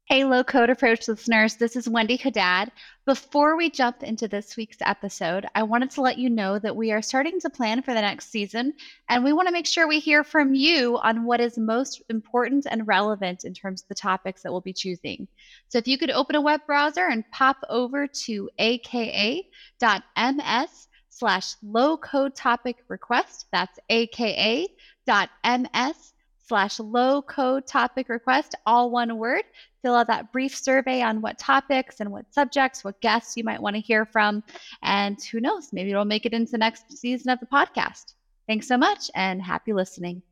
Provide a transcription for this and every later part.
Hey, Low Code Approach listeners, this is Wendy Haddad. Before we jump into this week's episode, I wanted to let you know that we are starting to plan for the next season, and we want to make sure we hear from you on what is most important and relevant in terms of the topics that we'll be choosing. So if you could open a web browser and pop over to aka.ms/low code topic request, that's aka.ms/low code topic request, all one word. Fill out that brief survey on what topics and what subjects, what guests you might want to hear from. And who knows, maybe it'll make it into the next season of the podcast. Thanks so much and happy listening.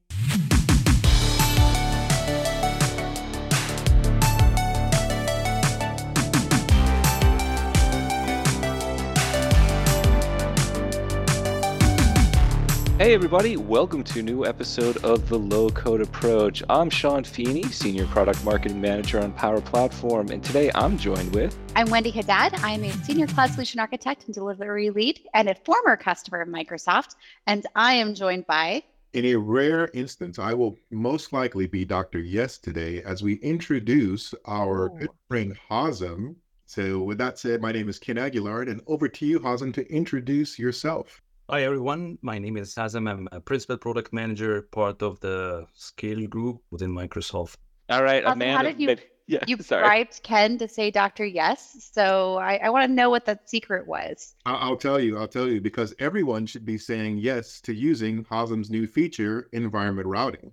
Hey everybody, welcome to a new episode of The Low Code Approach. I'm Sean Feeney, Senior Product Marketing Manager on Power Platform, and today I'm joined with... I'm Wendy Haddad. I'm a Senior Cloud Solution Architect and Delivery Lead and a former customer of Microsoft, and I am joined by... In a rare instance, I will most likely be Dr. Yes today as we introduce our good friend Hazem. So with that said, my name is Ken Aguilar, and over to you, Hazem, to introduce yourself. Hi, everyone. My name is Hazem. I'm a Principal Product Manager, part of the Scale Group within Microsoft. All right, Hazem, how did you bribed Ken to say Dr. Yes? So I want to know what that secret was. I'll tell you, because everyone should be saying yes to using Hazem's new feature, environment routing.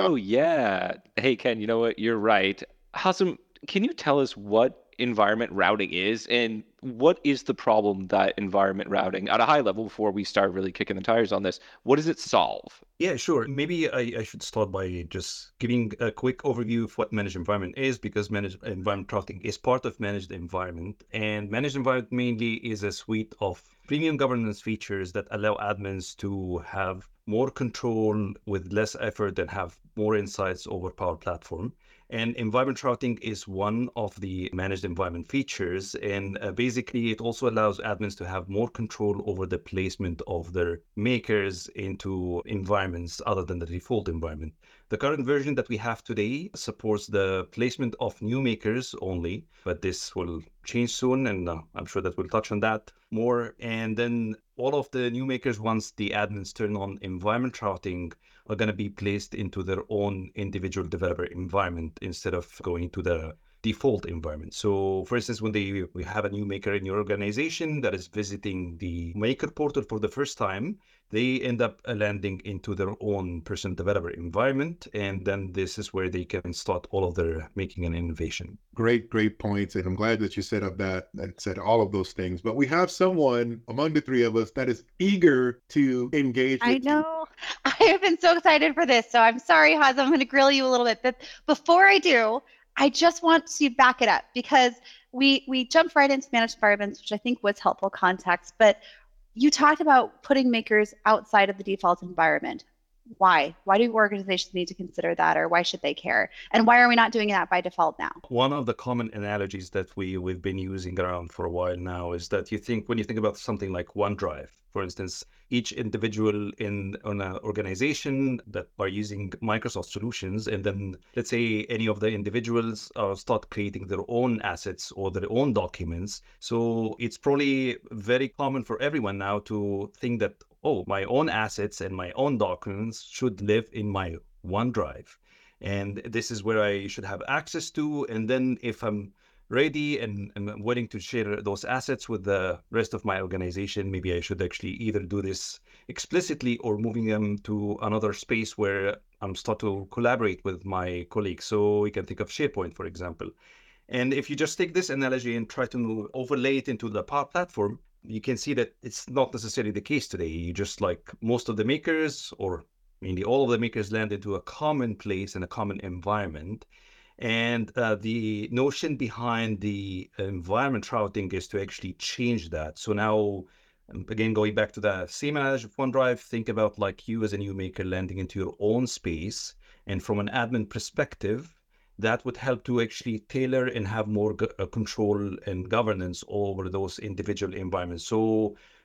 Yeah. Hey, Ken, you know what? You're right. Hazem, can you tell us what environment routing is and what is the problem that environment routing at a high level before we start really kicking the tires on this? What does it solve? Yeah, sure. Maybe I should start by just giving a quick overview of what managed environment is, because managed environment routing is part of managed environment. And managed environment mainly is a suite of premium governance features that allow admins to have more control with less effort and have more insights over Power Platform. And environment routing is one of the managed environment features. And basically, it also allows admins to have more control over the placement of their makers into environments other than the default environment. The current version that we have today supports the placement of new makers only, but this will change soon. And I'm sure that we'll touch on that more. And then all of the new makers, once the admins turn on environment routing, are going to be placed into their own individual developer environment instead of going to the default environment. So for instance, when we have a new maker in your organization that is visiting the maker portal for the first time, they end up landing into their own personal developer environment. And then this is where they can start all of their making and innovation. Great points. And I'm glad that you set up that and said all of those things. But we have someone among the three of us that is eager to engage with I know. I have been so excited for this. So I'm sorry, Haz, I'm going to grill you a little bit. But before I do, I just want to back it up because we jumped right into managed environments, which I think was helpful context. But you talked about putting makers outside of the default environment. Why? Why do organizations need to consider that, or why should they care? And why are we not doing that by default now? One of the common analogies that we've been using around for a while now is that when you think about something like OneDrive, for instance, each individual on an organization that are using Microsoft solutions, and then let's say any of the individuals start creating their own assets or their own documents. So it's probably very common for everyone now to think that, oh, my own assets and my own documents should live in my OneDrive. And this is where I should have access to. And then if I'm ready and I'm willing to share those assets with the rest of my organization, maybe I should actually either do this explicitly or moving them to another space where I'm start to collaborate with my colleagues. So we can think of SharePoint, for example. And if you just take this analogy and try to overlay it into the Power Platform, you can see that it's not necessarily the case today. You just like most of the makers, or mainly all of the makers, land into a common place and a common environment. And the notion behind the environment routing is to actually change that. So now, again, going back to the same analogy of OneDrive, think about like you as a new maker landing into your own space. And from an admin perspective, that would help to actually tailor and have more control and governance over those individual environments. So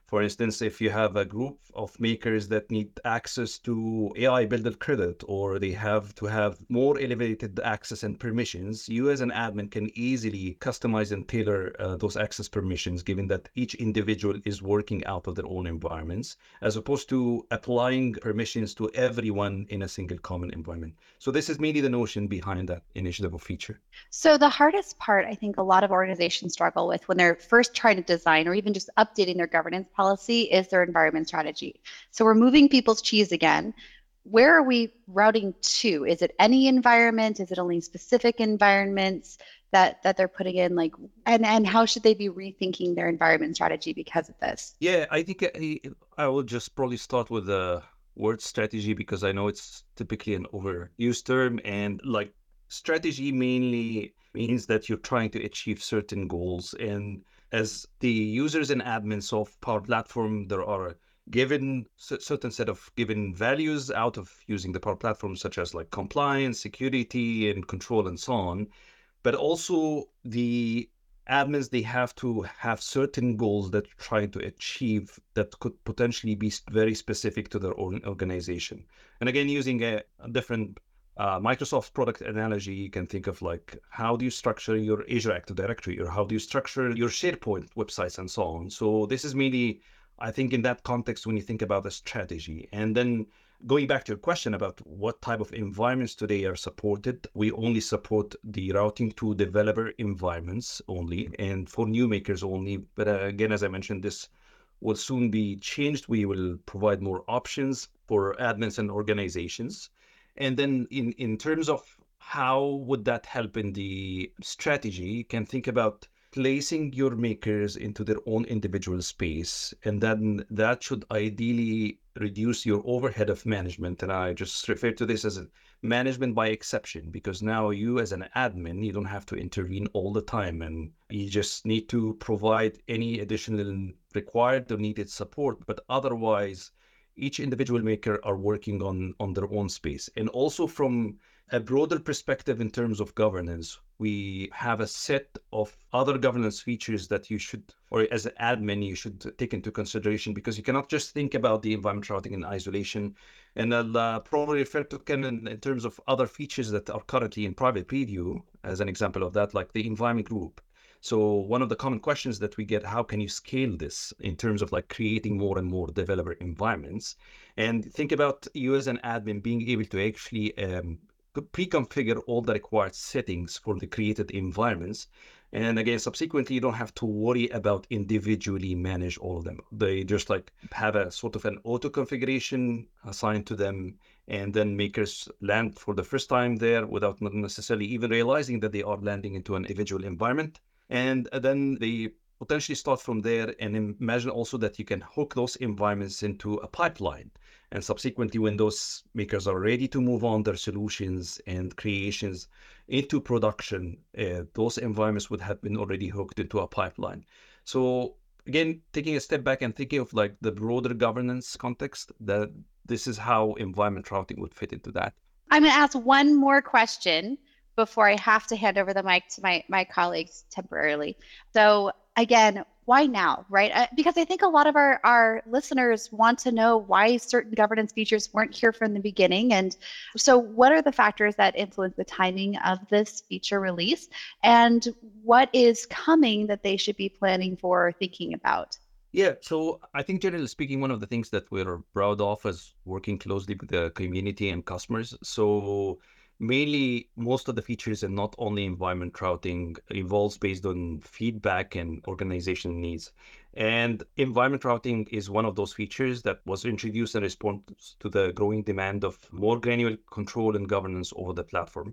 For instance, if you have a group of makers that need access to AI builder credit, or they have to have more elevated access and permissions, you as an admin can easily customize and tailor those access permissions, given that each individual is working out of their own environments, as opposed to applying permissions to everyone in a single common environment. So this is mainly the notion behind that initiative or feature. So the hardest part, I think a lot of organizations struggle with when they're first trying to design or even just updating their governance policy is their environment strategy. So we're moving people's cheese again. Where are we routing to? Is it any environment? Is it only specific environments that they're putting in? Like, and how should they be rethinking their environment strategy because of this? Yeah, I think I will just probably start with the word strategy, because I know it's typically an overused term, and like strategy mainly means that you're trying to achieve certain goals. And as the users and admins of Power Platform, there are given certain set of given values out of using the Power Platform, such as like compliance, security, and control, and so on. But also the admins, they have to have certain goals that they're trying to achieve that could potentially be very specific to their own organization. And again, using a different Microsoft product analogy, you can think of like, how do you structure your Azure Active Directory, or how do you structure your SharePoint websites, and so on. So this is mainly, I think, in that context, when you think about the strategy. And then going back to your question about what type of environments today are supported, we only support the routing to developer environments only, and for new makers only. But again, as I mentioned, this will soon be changed. We will provide more options for admins and organizations. And then in terms of how would that help in the strategy, you can think about placing your makers into their own individual space, and then that should ideally reduce your overhead of management. And I just refer to this as a management by exception, because now you as an admin, you don't have to intervene all the time, and you just need to provide any additional required or needed support. But otherwise, each individual maker are working on their own space. And also from a broader perspective in terms of governance, we have a set of other governance features that you should, or as an admin, you should take into consideration, because you cannot just think about the environment routing in isolation. And I'll probably refer to Ken in terms of other features that are currently in private preview as an example of that, like the environment group. So one of the common questions that we get, how can you scale this in terms of like creating more and more developer environments? And think about you as an admin being able to actually pre-configure all the required settings for the created environments. And again, subsequently, you don't have to worry about individually manage all of them. They just like have a sort of an auto configuration assigned to them, and then makers land for the first time there without necessarily even realizing that they are landing into an individual environment. And then they potentially start from there, and imagine also that you can hook those environments into a pipeline. And subsequently, when those makers are ready to move on their solutions and creations into production, those environments would have been already hooked into a pipeline. So again, taking a step back and thinking of like the broader governance context, that this is how environment routing would fit into that. I'm going to ask one more question before I have to hand over the mic to my colleagues temporarily. So again, why now, right? Because I think a lot of our listeners want to know why certain governance features weren't here from the beginning. And so what are the factors that influence the timing of this feature release? And what is coming that they should be planning for or thinking about? Yeah, so I think generally speaking, one of the things that we're proud of is working closely with the community and customers. So mainly most of the features, and not only environment routing, evolves based on feedback and organization needs. And environment routing is one of those features that was introduced in response to the growing demand of more granular control and governance over the platform.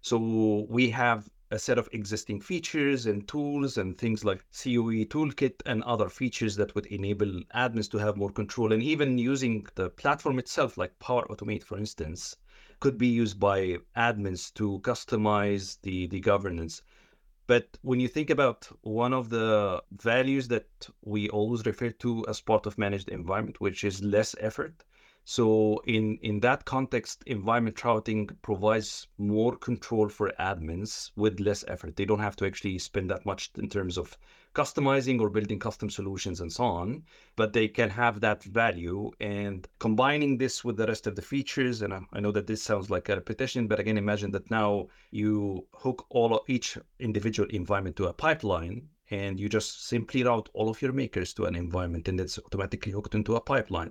So we have a set of existing features and tools and things like COE toolkit and other features that would enable admins to have more control. And even using the platform itself, like Power Automate, for instance, could be used by admins to customize the governance. But when you think about one of the values that we always refer to as part of managed environment, which is less effort. So in that context, environment routing provides more control for admins with less effort. They don't have to actually spend that much in terms of customizing or building custom solutions and so on, but they can have that value. And combining this with the rest of the features, and I know that this sounds like a repetition, but again, imagine that now you hook each individual environment to a pipeline, and you just simply route all of your makers to an environment, and it's automatically hooked into a pipeline.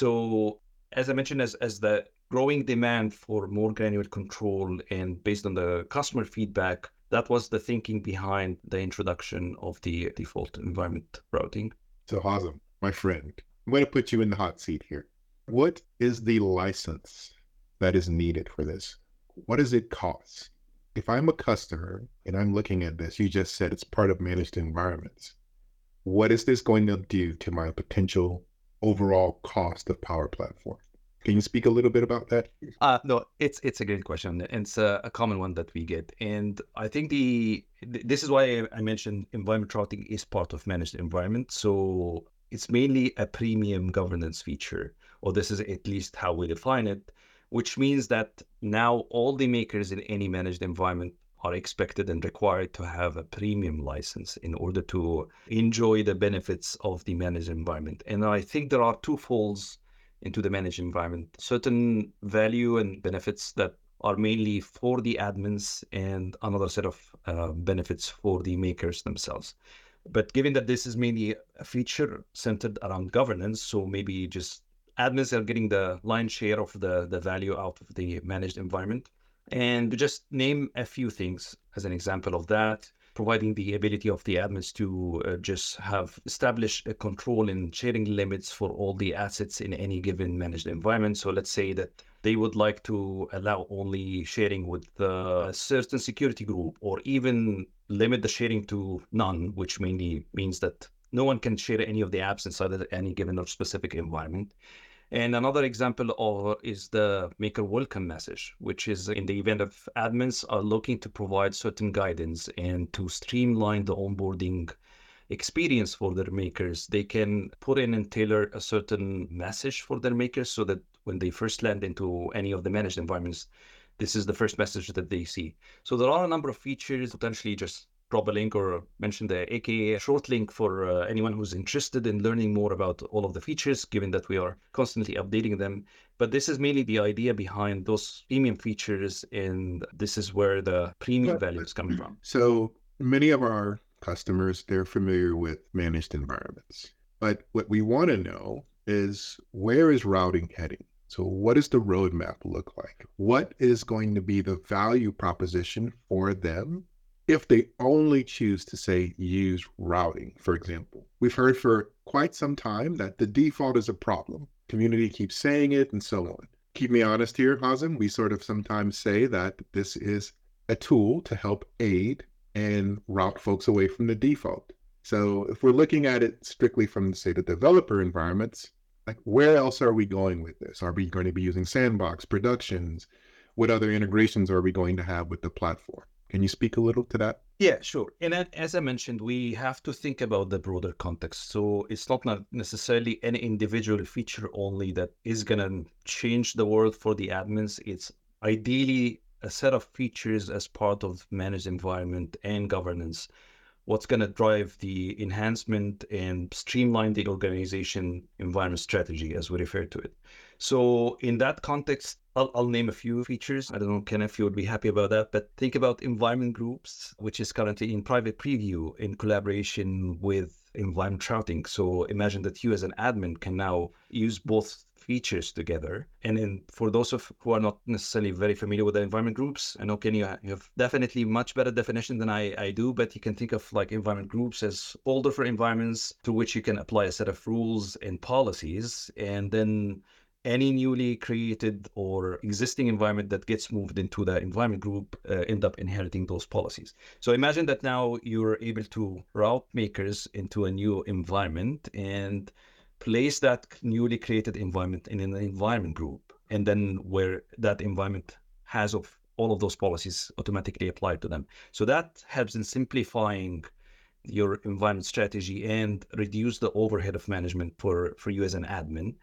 So as I mentioned, as the growing demand for more granular control and based on the customer feedback, that was the thinking behind the introduction of the default environment routing. So Hazem, my friend, I'm going to put you in the hot seat here. What is the license that is needed for this? What does it cost? If I'm a customer and I'm looking at this, you just said it's part of managed environments. What is this going to do to my potential overall cost of Power Platform? Can you speak a little bit about that? No, it's a great question, and it's a common one that we get. And I think this is why I mentioned environment routing is part of managed environment. So it's mainly a premium governance feature, or this is at least how we define it, which means that now all the makers in any managed environment are expected and required to have a premium license in order to enjoy the benefits of the managed environment. And I think there are two folds into the managed environment, certain value and benefits that are mainly for the admins and another set of benefits for the makers themselves. But given that this is mainly a feature centered around governance, so maybe just admins are getting the lion's share of the value out of the managed environment. And to just name a few things as an example of that, providing the ability of the admins to just have established a control in sharing limits for all the assets in any given managed environment. So let's say that they would like to allow only sharing with a certain security group, or even limit the sharing to none, which mainly means that no one can share any of the apps inside of any given or specific environment. And another example is the maker welcome message, which is in the event of admins are looking to provide certain guidance and to streamline the onboarding experience for their makers, they can put in and tailor a certain message for their makers so that when they first land into any of the managed environments, this is the first message that they see. So there are a number of features, potentially just drop a link or mention the AKA short link for anyone who's interested in learning more about all of the features, given that we are constantly updating them. But this is mainly the idea behind those premium features, and this is where the premium value is coming from. So many of our customers, they're familiar with managed environments. But what we want to know is, where is routing heading? So what does the roadmap look like? What is going to be the value proposition for them if they only choose to say use routing, for example? We've heard for quite some time that the default is a problem. Community keeps saying it and so on. Keep me honest here, Hazem. We sort of sometimes say that this is a tool to help aid and route folks away from the default. So if we're looking at it strictly from, say, the developer environments, like, where else are we going with this? Are we going to be using Sandbox, Productions? What other integrations are we going to have with the platform? Can you speak a little to that? Yeah, sure. And as I mentioned, we have to think about the broader context. So it's not necessarily any individual feature only that is going to change the world for the admins. It's ideally a set of features as part of managed environment and governance. What's going to drive the enhancement and streamline the organization environment strategy, as we refer to it. So in that context, I'll name a few features. I don't know, Ken, if you would be happy about that, but think about environment groups, which is currently in private preview in collaboration with environment routing. So imagine that you as an admin can now use both features together. And then for those who are not necessarily very familiar with the environment groups, I know, Ken, you have definitely much better definition than I do, but you can think of like environment groups as folder for environments through which you can apply a set of rules and policies, and then any newly created or existing environment that gets moved into the environment group end up inheriting those policies. So imagine that now you're able to route makers into a new environment and place that newly created environment in an environment group, and then where that environment has all of those policies automatically applied to them. So that helps in simplifying your environment strategy and reduce the overhead of management for you as an admin.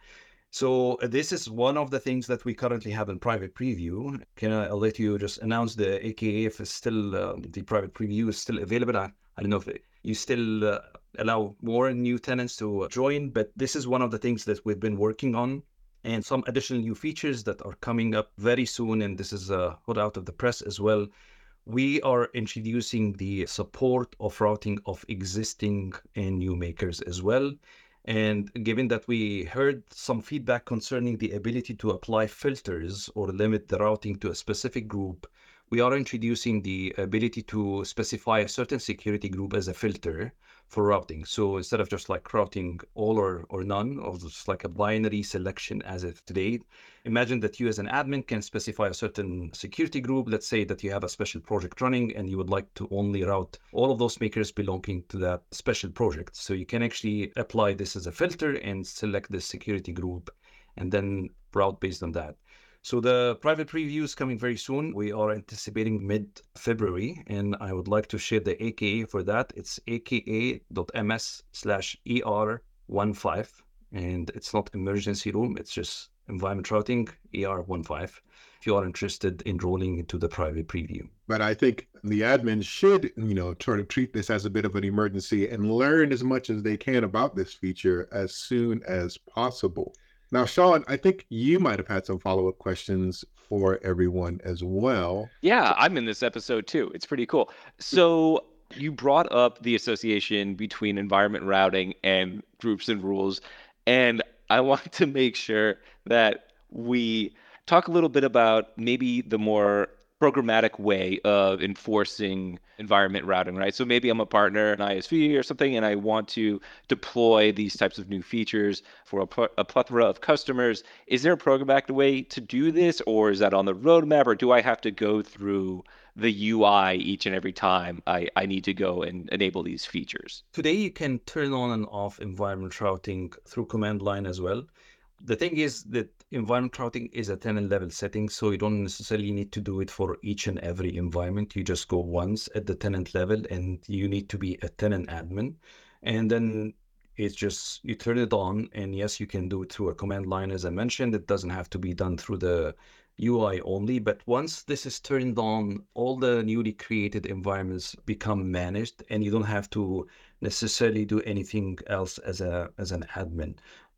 So this is one of the things that we currently have in private preview. I'll let you just announce the AKA if it's still the private preview is still available. I don't know if you still allow more new tenants to join, but this is one of the things that we've been working on, and some additional new features that are coming up very soon. And this is hot out of the press as well. We are introducing the support of routing of existing and new makers as well. And given that we heard some feedback concerning the ability to apply filters or limit the routing to a specific group, we are introducing the ability to specify a certain security group as a filter for routing. So instead of just like routing all or none, or just like a binary selection as of today, imagine that you as an admin can specify a certain security group. Let's say that you have a special project running and you would like to only route all of those makers belonging to that special project. So you can actually apply this as a filter and select the security group and then route based on that. So the private preview is coming very soon. We are anticipating mid-February, and I would like to share the AKA for that. It's aka.ms/ER15, and it's not emergency room. It's just environment routing ER15. If you are interested in rolling into the private preview. But I think the admin should, try to treat this as a bit of an emergency and learn as much as they can about this feature as soon as possible. Now, Sean, I think you might have had some follow-up questions for everyone as well. Yeah, I'm in this episode too. It's pretty cool. So you brought up the association between environment routing and groups and rules, and I want to make sure that we talk a little bit about maybe the more programmatic way of enforcing environment routing, right? So maybe I'm a partner in ISV or something, and I want to deploy these types of new features for a plethora of customers. Is there a programmatic way to do this, or is that on the roadmap, or do I have to go through the UI each and every time I need to go and enable these features? Today, you can turn on and off environment routing through command line as well. The thing is that environment routing is a tenant level setting, so you don't necessarily need to do it for each and every environment. You just go once at the tenant level and you need to be a tenant admin. And then it's just, you turn it on, and yes, you can do it through a command line. As I mentioned, it doesn't have to be done through the UI only, but once this is turned on, all the newly created environments become managed, and you don't have to necessarily do anything else as an admin.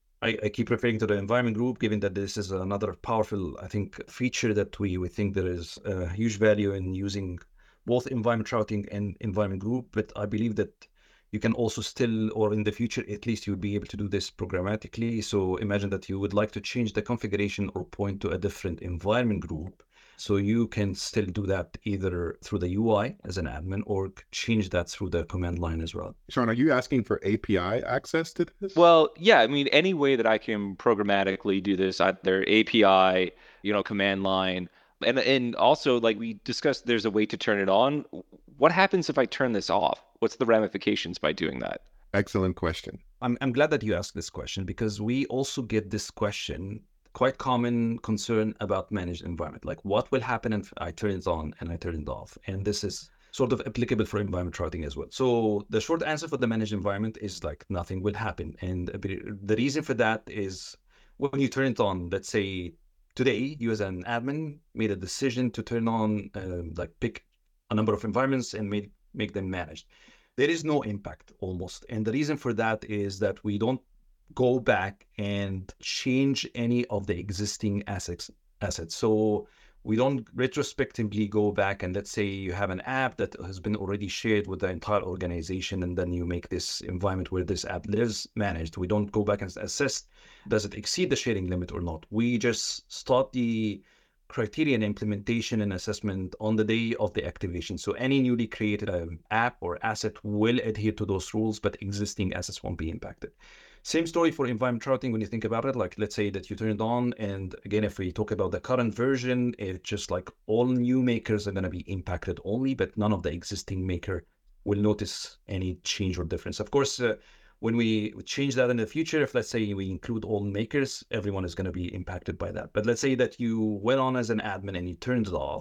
I keep referring to the environment group, given that this is another powerful, I think, feature that we think there is a huge value in using both environment routing and environment group. But I believe that you can also still, or in the future, at least you'll be able to do this programmatically. So imagine that you would like to change the configuration or point to a different environment group. So you can still do that either through the UI as an admin or change that through the command line as well. Sean, are you asking for API access to this? Well, yeah, I mean, any way that I can programmatically do this, either API, command line, and also like we discussed, there's a way to turn it on. What happens if I turn this off? What's the ramifications by doing that? Excellent question. I'm glad that you asked this question, because we also get this question, quite common concern about managed environment. Like, what will happen if I turn it on and I turn it off? And this is sort of applicable for environment routing as well. So the short answer for the managed environment is like nothing will happen. And the reason for that is when you turn it on, let's say today, you as an admin made a decision to turn on, pick a number of environments and make them managed. There is no impact almost. And the reason for that is that we don't go back and change any of the existing assets. So we don't retrospectively go back and let's say you have an app that has been already shared with the entire organization, and then you make this environment where this app lives managed. We don't go back and assess, does it exceed the sharing limit or not? We just start the criteria and implementation and assessment on the day of the activation. So any newly created app or asset will adhere to those rules, but existing assets won't be impacted. Same story for environment routing when you think about it. Like, let's say that you turn it on, and again, if we talk about the current version, it's just like all new makers are going to be impacted only, but none of the existing maker will notice any change or difference. Of course, when we change that in the future, if let's say we include all makers, everyone is going to be impacted by that. But let's say that you went on as an admin and you turned it off.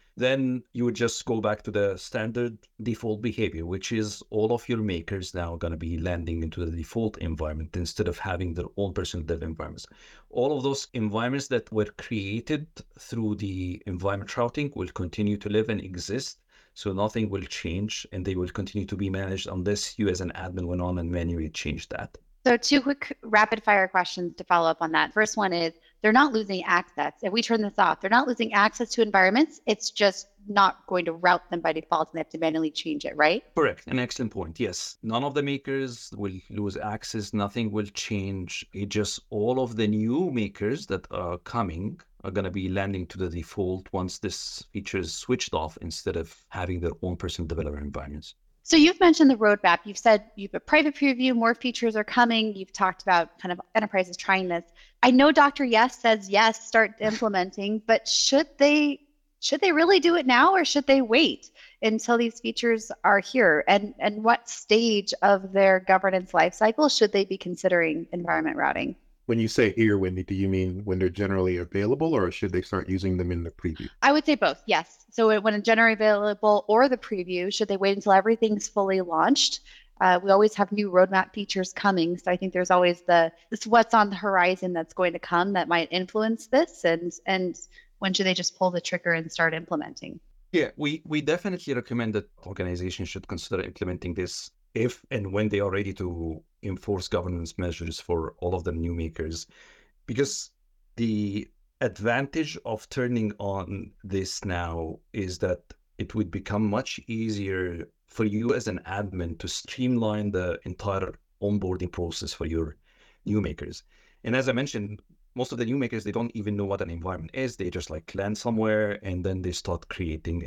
then you would just go back to the standard default behavior, which is all of your makers now going to be landing into the default environment instead of having their own personal dev environments. All of those environments that were created through the environment routing will continue to live and exist. So nothing will change, and they will continue to be managed unless you as an admin went on and manually changed that. So 2 quick rapid fire questions to follow up on that. First one is, they're not losing access. If we turn this off, they're not losing access to environments. It's just not going to route them by default and they have to manually change it, right? Correct. An excellent point. Yes. None of the makers will lose access. Nothing will change. It just all of the new makers that are coming are going to be landing to the default once this feature is switched off instead of having their own personal developer environments. So you've mentioned the roadmap. You've said you've a private preview, more features are coming. You've talked about kind of enterprises trying this. I know Dr. Yes says yes, start implementing, but should they really do it now, or should they wait until these features are here? And what stage of their governance lifecycle should they be considering environment routing? When you say here, Wendy, do you mean when they're generally available, or should they start using them in the preview? I would say both, yes. So when it's generally available or the preview, should they wait until everything's fully launched? We always have new roadmap features coming. So I think there's always this what's on the horizon that's going to come that might influence this. And when should they just pull the trigger and start implementing? Yeah, we definitely recommend that organizations should consider implementing this if and when they are ready to enforce governance measures for all of the new makers, because the advantage of turning on this now is that it would become much easier for you as an admin to streamline the entire onboarding process for your new makers. And as I mentioned, most of the new makers, they don't even know what an environment is. They just like land somewhere and then they start creating,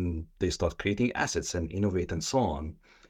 assets and innovate and so on.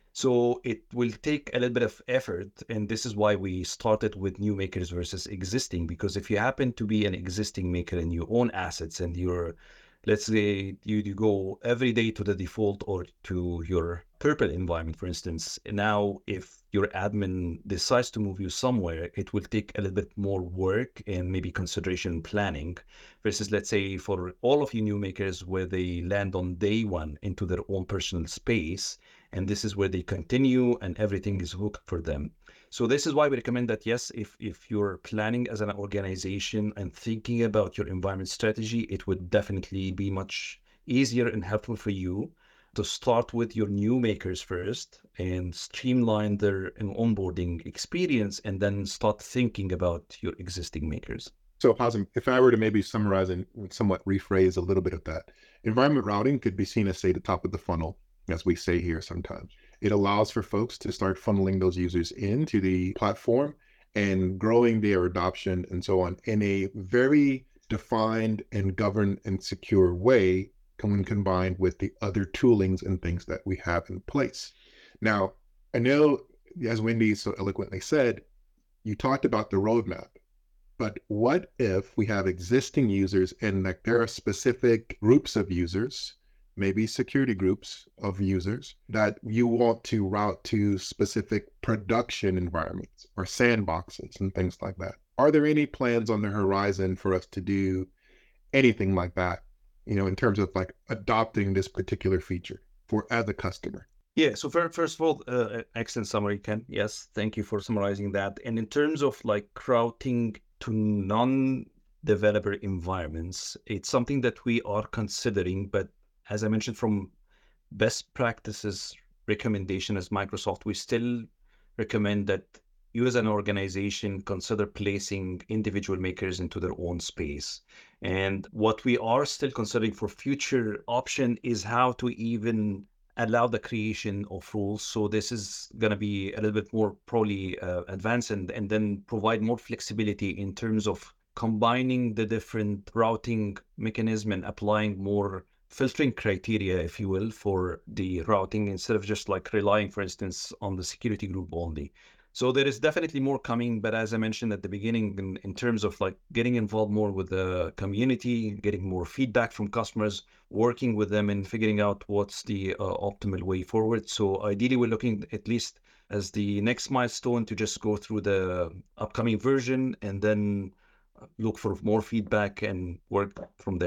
So it will take a little bit of effort, and this is why we started with new makers versus existing, because if you happen to be an existing maker and you own assets and let's say you go every day to the default or to your purple environment, for instance, and now if your admin decides to move you somewhere, it will take a little bit more work and maybe consideration planning versus, let's say, for all of you new makers where they land on day one into their own personal space, and this is where they continue and everything is hooked for them. So this is why we recommend that, yes, if you're planning as an organization and thinking about your environment strategy, it would definitely be much easier and helpful for you to start with your new makers first and streamline their onboarding experience, and then start thinking about your existing makers. So Hazem, if I were to maybe summarize and somewhat rephrase a little bit of that, environment routing could be seen as, say, the top of the funnel, as we say here sometimes. It allows for folks to start funneling those users into the platform and growing their adoption and so on in a very defined and governed and secure way when combined with the other toolings and things that we have in place. Now, I know, as Wendy so eloquently said, you talked about the roadmap, but what if we have existing users and like there are specific groups of users, maybe security groups of users that you want to route to specific production environments or sandboxes and things like that? Are there any plans on the horizon for us to do anything like that, in terms of like adopting this particular feature as a customer? Yeah, so first of all, excellent summary, Ken. Yes, thank you for summarizing that. And in terms of like routing to non-developer environments, it's something that we are considering, but as I mentioned, from best practices recommendation as Microsoft, we still recommend that you as an organization consider placing individual makers into their own space. And what we are still considering for future option is how to even allow the creation of rules. So this is going to be a little bit more probably advanced and then provide more flexibility in terms of combining the different routing mechanism and applying more filtering criteria, if you will, for the routing instead of just like relying, for instance, on the security group only. So there is definitely more coming, but as I mentioned at the beginning, in terms of like getting involved more with the community, getting more feedback from customers, working with them and figuring out what's the optimal way forward. So ideally, we're looking at least as the next milestone to just go through the upcoming version and then look for more feedback and work from there.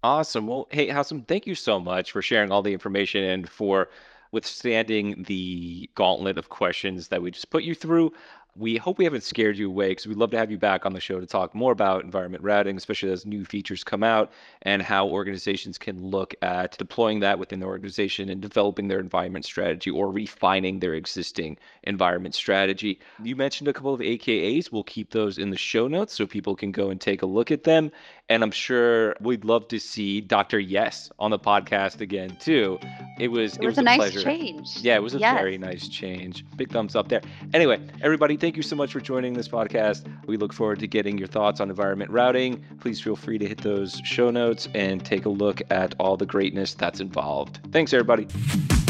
Awesome. Well, hey, Hassan, thank you so much for sharing all the information and for withstanding the gauntlet of questions that we just put you through. We hope we haven't scared you away because we'd love to have you back on the show to talk more about environment routing, especially as new features come out and how organizations can look at deploying that within their organization and developing their environment strategy or refining their existing environment strategy. You mentioned a couple of AKAs. We'll keep those in the show notes so people can go and take a look at them. And I'm sure we'd love to see Dr. Yes on the podcast again, too. It was a a nice pleasure. change. Yeah, it was a Yes. very nice change. Big thumbs up there. Anyway, everybody, thank you so much for joining this podcast. We look forward to getting your thoughts on environment routing. Please feel free to hit those show notes and take a look at all the greatness that's involved. Thanks, everybody.